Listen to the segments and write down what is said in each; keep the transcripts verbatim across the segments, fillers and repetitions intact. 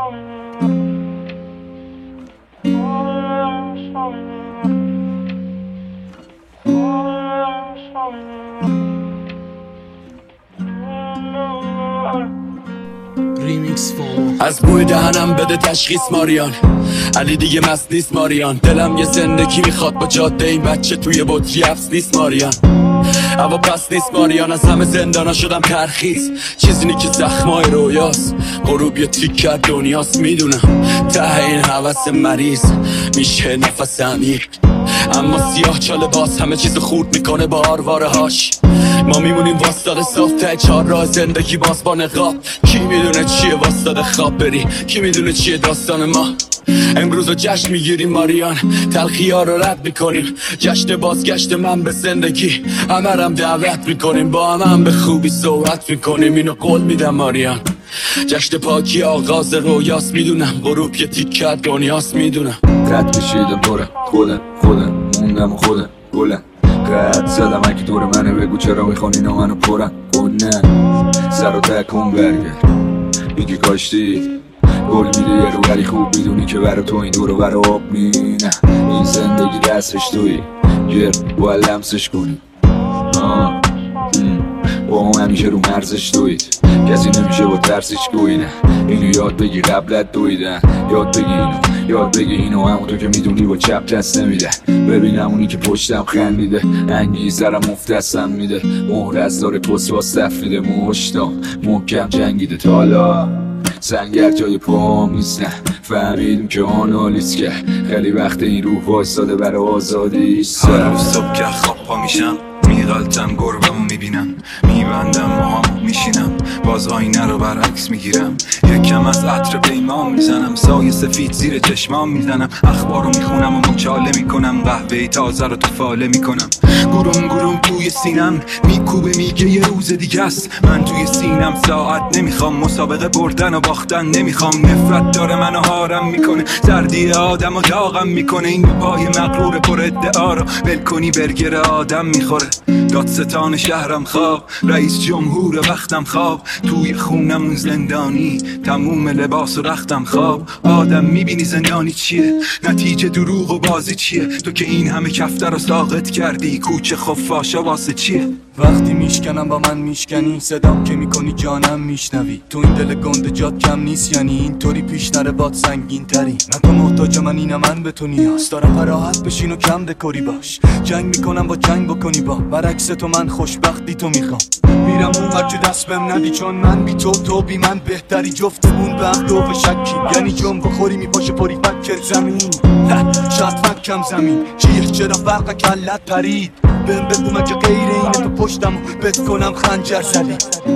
از بوی دهنم بده تشخیص ماریان، علی دیگه مست نیست ماریان. دلم یه زندگی میخواد با جاده این بچه توی بطری افس نیست ماریان. هوا پس نیست ماریان، از همه زندانا شدم ترخیص. چیزی نی که زخمای رویاست، غروب یه تیک کرد دنیاست. میدونم ته این حوث مریض میشه نفس عمیق، اما سیاه چاله باز همه چیز خورد میکنه با آرواره هاش. ما میمونیم واسطاده صاف ته چهار راه زندگی باز با نقاب. کی میدونه چیه واسطاده خواب بری، کی میدونه چیه داستان ما. امروز رو جشن میگیریم ماریان، تلخی ها رو رد میکنیم. جشن بازگشت من به زندگی، همه رم دعوت میکنیم. با همه هم به خوبی صحبت میکنیم، اینو قول میدم ماریان. جشن پاکی آغاز رویاست، میدونم غروب یه تیکه دنیاست. میدونم قد کشیدم دورم، خودم خودم موندم خودم گلم. قد زدم اگه دور منه بگو چرا میخوان اینا منو پرن. خود نه سر و تکون برگرد میگی کاشتی گل میده یه رو ولی خوب میدونی که برا تو این دورو برا آب می. نه این زندگی دستش توی گر باید لمسش کنی. آه با هم همیشه رو مرزش دوید، کسی نمیشه با ترسش گوی. نه اینو یاد بگی قبلت دویدن، یاد بگی اینو یاد بگی اینو همونطور که میدونی با چپ دست نمیده. ببینم اونی که پشتم خندیده، انگی سرم مفتستم میده. مهر از داره پس با صف میده، مشتام محکم جنگیده. تا حالا سنگر جای پاهم نیست، نه فهمیدیم که آنالیز که خیلی وقت این روح وایستاده برای آزادیش. هر روز صبح که خواب پا میشم میغلطم گربمو میبینم، میبندم موهامو میشینم، باز آینه رو برعکس میگیرم. یکم از عطر پیمان میزنم، سایه سفید زیر چشمام میزنم. اخبارو میخونم و مچاله میکنم، قهوه تازه رو تو فاله میکنم. گروم گروم توی سینم میکوبه میگه یه روز دیگه است. من توی سینم ساعت نمیخوام، مسابقه بردن و باختن نمیخوام. نفرت داره منو هارم میکنه، سردی آدم و داغم میکنه. این پای مغرور پر ادعا رو ول کنی برگر آدم میخوره. دادستان شهرم خواب، رئیس جمهور وقتم خواب. توی خونم اون زندانی، تموم لباس و رختم خواب. آدم میبینی زندانی چیه، نتیجه دروغ و بازی چیه. تو که این همه کفتر رو ساقط کردی، کوچه خفاشا واسه چیه. وقتی میشکنم با من میشکنی، صدام که میکنی جانم میشنوی. تو این دل گنده جات کم نیست، یعنی اینطوری پیش نره باد سنگین تری. نه تو محتاج من اینم من به تو نیاز دارم، فراحت بشین و کم دکوری باش. جنگ میکنم با جنگ بکنی با برعکس تو، من خوشبختی تو میخوام. میرم اون وقت که دست بهم ندی، چون من بی تو تو بی من بهتری. جفتمون به هم دو شکی، یعنی جنب بخوری میپاشه پری فکر زمین. شاید فکم زمین چیه، چرا فرق کلت پرید. بهم بگو من که غیر اینه تو پشتم و بت کنم خنجر زدی.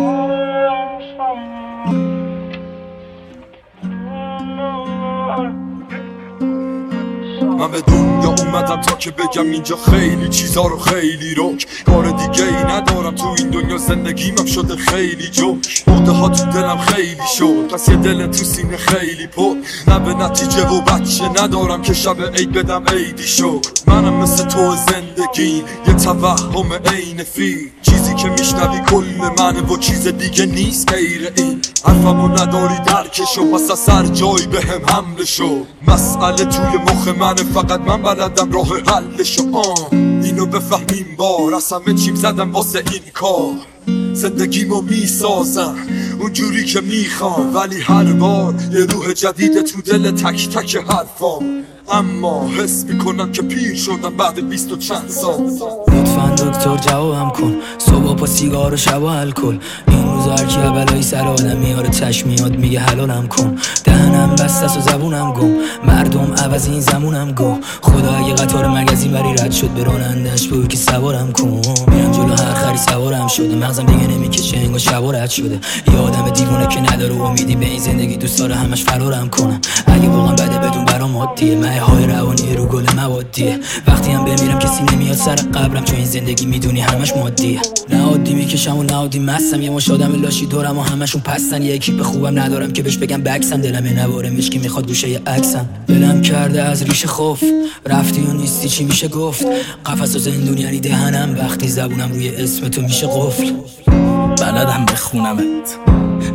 من به دنیا اومدم تا که بگم اینجا خیلی چیزا رو خیلی روک. کار دیگه ای ندارم تو این دنیا، زندگیم شده خیلی جوک. مرده ها تو دلم خیلی شد، پس یه دل تو سینه خیلی پر. نه به نتیجه و بچه ندارم که شب عید بدم عیدی شد. منم مثل تو زندگی یه توهم عین فیل، چیزی که میشنوی کل منه و چیز دیگه نیست غیر این. حرفمو نداری درکشو، پس از سر جای به هم حمله شو. مسئله توی مخ منه، فقط من بلدم راه حلشو. آه اینو بفهمیم بار، از همه چیم زدم واسه این کار. زندگیمو میسازم اونجوری که میخوام، ولی هر بار یه روح جدید تو دل تک تک حرفام. اما حس میکنم که پیر شدم بعد بیست و چند سال. لطفاً دکتر جوابم کن، صبح با سیگار و شب و الکل. این روزا هر کی بلایی سر آدم میاره تش میاد میگه حلالم کن. دهنم بسته است و زبونم گم، مردم عوض این زمونم گو. خدا اگه قطار مگزین بری رد شد، به رانندش بگو که سوارم کن. میرم جلو هر خری سوارم شده، مغزم دیگه نمیکشه انگار شب رد شده. یه آدم دیوونه که نداره امیدی به این زندگی، دوست داره همش فرارم کنم. اگه واقعا بده بدون برام عادیه، مه های روانی رو گل موادیه. وقتی هم بمیرم کسی نمیاد سر قبرم، چون این زندگی میدونی همش مادیه. نه عادی میکشم و نه عادی مستم، یه مش آدم لاشی دورم و همشون پستن. یه اکیپ خوبم ندارم که بهش بگم بکسن، دلم یه نواره مشکی میخواد گوشه یه عکسم. دلم کرده از ریشه خوف، رفتی و نیستی چی میشه گفت. قفس و زندون یعنی دهنم، وقتی زبونم روی اسم تو میشه قفل. بلدم بخونمت،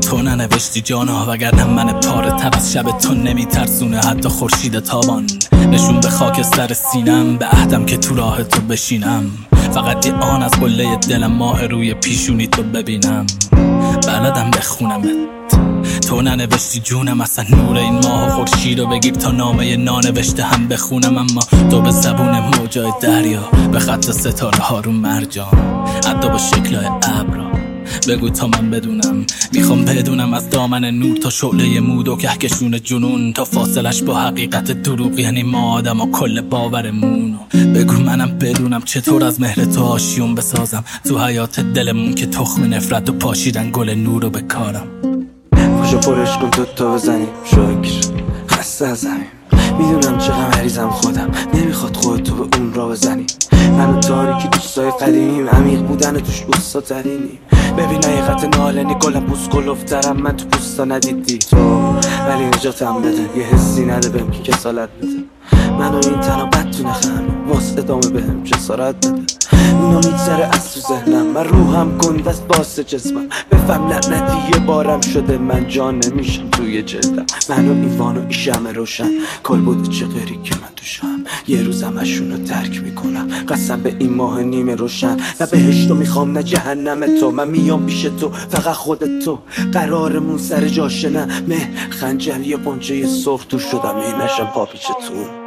تو ننوشتی جانا، وگرنه من پاره تب از شب تو نمیترسونه حتی خورشید تابان. نشون به خاک سر سینم، به عهدم که تو راه تو بشینم، فقط یه آن از قله دلم ماه روی پیشونی تو ببینم. بلدم بخونمت، تو ننوشتی جونم، اصلا نور این ماه و خورشید رو بگیر تا نامه نانوشته هم بخونم. اما تو به زبون موجای دریا، به خط ستاره ها رو مرجان، حتی با شکلای ابرا بگو تا من بدونم. میخوام بدونم از دامن نور تا شعله مود و کهکشون جنون، تا فاصلش با حقیقت دروغ، یعنی ما آدم و کل باورمون. بگو منم بدونم چطور از مهر تو آشیون بسازم تو حیات دلمون که تخم نفرت و پاشیدن گل نور رو بکارم. پاشو پرش کن تو تا بزنیم، شکر خسته از همین. میدونم چقدر مریضم خودم، نمیخواد خودتو به اون را بزنی. من و تاریکی دوستای قدیمیم، عمیق بودن توش اوستا ترینیم. ببین حقیقت نالنی گلم پوست کلوفترم، من تو پوستا ندیدی تو، ولی نجاتم بده. یه حسی نده بهم که کسالت بده، منو این تنها بد تو نخم، واسه ادامه بهم جسارت بده. اینا میگذره از تو ذهنم، من روحم گنده است واسه جسمم. بفهم لعنتی یه بارم شده، من جان نمیشم توی جلدم. منو ایوان و این شمع روشن، کل بوده چه غیری که من توشم. یه روزم اشونو ترک میکنم، قسم به این ماه نیمه روشن. نه بهشتو میخوام نه جهنم تو، من میام پیش تو فقط خودت تو. قرارمون سر جاشه نه مه خنجر، یه قنچه سرخ تو شدم این نشم پاپیچتون.